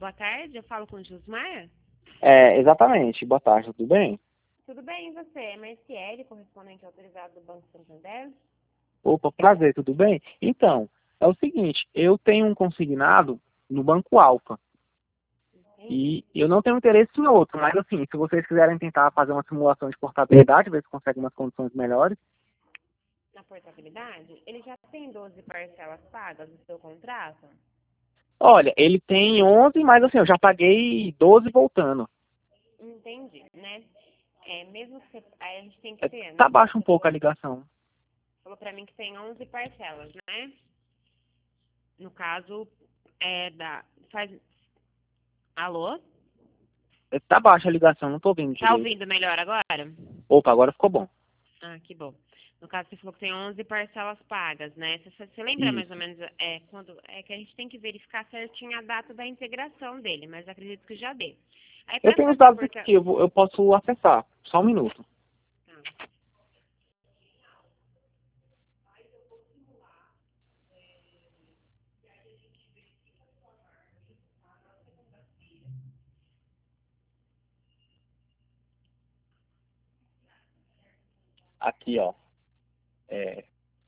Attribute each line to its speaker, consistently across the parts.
Speaker 1: Boa tarde, eu falo com o Jusmar.
Speaker 2: Exatamente. Boa tarde, tudo bem?
Speaker 1: Tudo bem, e você? É Marciele, correspondente autorizado do Banco Santander?
Speaker 2: Opa, prazer, tudo bem? Então, é o seguinte, eu tenho um consignado no Banco Alfa
Speaker 1: Entendi.
Speaker 2: e eu não tenho interesse em outro, mas assim, se vocês quiserem tentar fazer uma simulação de portabilidade, ver se consegue umas condições melhores.
Speaker 1: Na portabilidade, ele já tem 12 parcelas pagas no seu contrato?
Speaker 2: Olha, ele tem 11, mas assim, eu já paguei 12 voltando.
Speaker 1: Entendi, né? Mesmo que você, aí a gente tem que ver,
Speaker 2: Tá
Speaker 1: né?
Speaker 2: baixa um
Speaker 1: Você
Speaker 2: pouco a ligação.
Speaker 1: falou pra mim que tem 11 parcelas, né? No caso, faz... Alô?
Speaker 2: Tá baixa a ligação, não tô ouvindo
Speaker 1: Tá
Speaker 2: direito.
Speaker 1: ouvindo melhor agora?
Speaker 2: Opa, agora ficou bom.
Speaker 1: Ah, que bom. No caso, você falou que tem 11 parcelas pagas, né? Você lembra mais ou
Speaker 2: Isso.
Speaker 1: menos quando é que a gente tem que verificar certinho a data da integração dele, mas acredito que já dê. Aí
Speaker 2: Eu
Speaker 1: para
Speaker 2: tenho os
Speaker 1: fazer a
Speaker 2: dados
Speaker 1: porta...
Speaker 2: aqui, eu posso acessar. Só um minuto.
Speaker 1: Tá.
Speaker 2: Aqui, ó. É,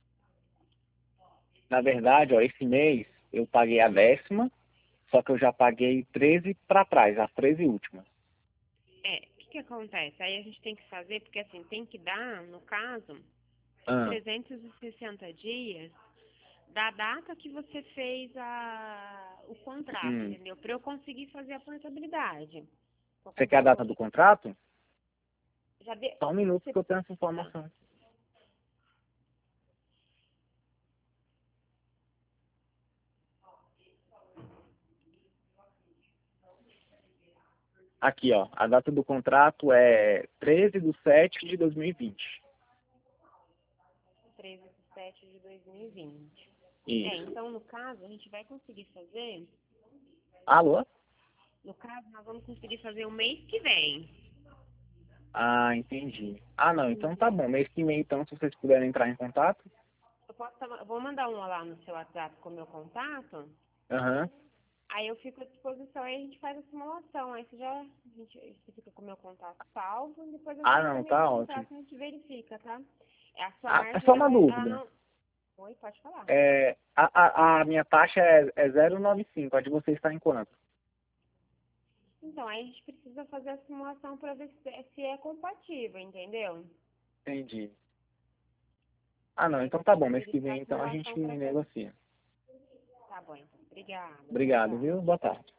Speaker 2: na verdade, ó, esse mês eu paguei a 10ª, só que eu já paguei 13 para trás, as 13 últimas.
Speaker 1: O que acontece? Aí a gente tem que fazer, porque assim, tem que dar, no caso,
Speaker 2: Ah,
Speaker 1: 360 dias da data que você fez o contrato,
Speaker 2: hum.
Speaker 1: entendeu? Para eu conseguir fazer a portabilidade. O
Speaker 2: Você quer a data
Speaker 1: comprovador
Speaker 2: do contrato?
Speaker 1: já de...
Speaker 2: Só um minuto
Speaker 1: você...
Speaker 2: que eu tenho essa
Speaker 1: Tá.
Speaker 2: informação. Aqui, ó. A data do contrato é 13/7/2020.
Speaker 1: 13/7/2020.
Speaker 2: Isso.
Speaker 1: Então, no caso, a gente vai conseguir fazer.
Speaker 2: Alô?
Speaker 1: No caso, nós vamos conseguir fazer o mês que vem.
Speaker 2: Ah, entendi. Ah, não. Então tá
Speaker 1: Entendeu?
Speaker 2: bom. Mês que vem, então, se vocês puderem entrar em contato.
Speaker 1: Eu vou mandar um lá no seu WhatsApp com o meu contato.
Speaker 2: Aham.
Speaker 1: Aí eu fico à disposição e a gente faz a simulação. Aí você fica com o meu contato salvo e depois eu
Speaker 2: Ah,
Speaker 1: já
Speaker 2: não.
Speaker 1: termino o
Speaker 2: Tá ótimo.
Speaker 1: contrato e a gente verifica, tá? A sua
Speaker 2: Ah, é
Speaker 1: margem,
Speaker 2: só uma
Speaker 1: ela
Speaker 2: dúvida.
Speaker 1: não... Oi, pode falar.
Speaker 2: A minha taxa é 0,95. A de vocês está em quanto?
Speaker 1: Então, aí a gente precisa fazer a simulação para ver se é compatível, entendeu?
Speaker 2: Entendi. Ah, não.
Speaker 1: Aí
Speaker 2: Então
Speaker 1: vou
Speaker 2: tá
Speaker 1: ter
Speaker 2: bom.
Speaker 1: que
Speaker 2: Mês que
Speaker 1: verificar
Speaker 2: vem,
Speaker 1: a
Speaker 2: então, a gente
Speaker 1: simulação para ver.
Speaker 2: negocia.
Speaker 1: Tá bom, então. Obrigada. Boa
Speaker 2: Obrigado,
Speaker 1: tarde.
Speaker 2: viu? Boa tarde.